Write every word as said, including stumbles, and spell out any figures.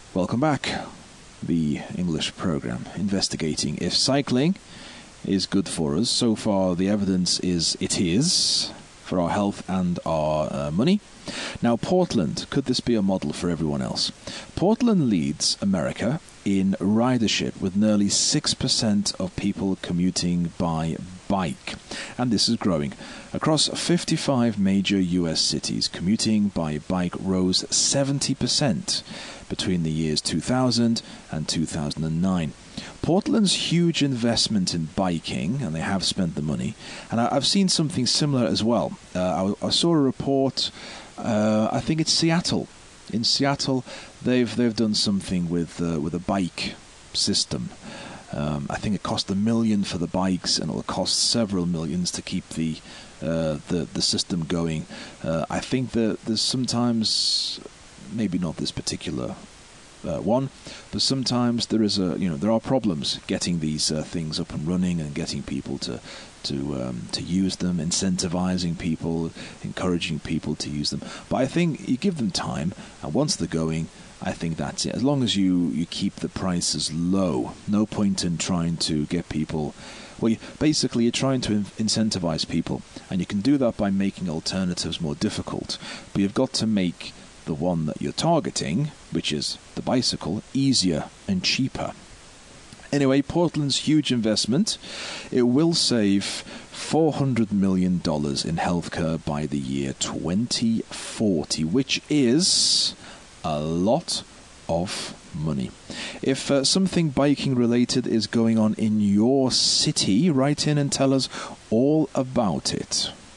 Welcome back. The English program investigating if cycling is good for us. So far, the evidence is it is for our health and our uh, money. Now, Portland, could this be a model for everyone else? Portland leads America in ridership with nearly six percent of people commuting by bike. And this is growing. Across fifty-five major U S cities, commuting by bike rose seventy percent between the years two thousand and two thousand nine. Portland's huge investment in biking, and they have spent the money, and I, I've seen something similar as well. Uh, I, I saw a report, uh, I think it's Seattle. In Seattle, they've they've done something with uh, with a bike system. Um, I think it cost a million for the bikes, and it'll cost several millions to keep the uh, the the system going. Uh, I think that there's sometimes, maybe not this particular uh, one, but sometimes there is a you know there are problems getting these uh, things up and running and getting people to to um, to use them, incentivizing people, encouraging people to use them. But I think you give them time, and once they're going, I think that's it. As long as you, you keep the prices low, no point in trying to get people. Well, you, basically, you're trying to in- incentivize people, and you can do that by making alternatives more difficult. But you've got to make the one that you're targeting, which is the bicycle, easier and cheaper. Anyway, Portland's huge investment, it will save four hundred million dollars in healthcare by the year twenty forty, which is a lot of money. If uh, something biking related is going on in your city, write in and tell us all about it.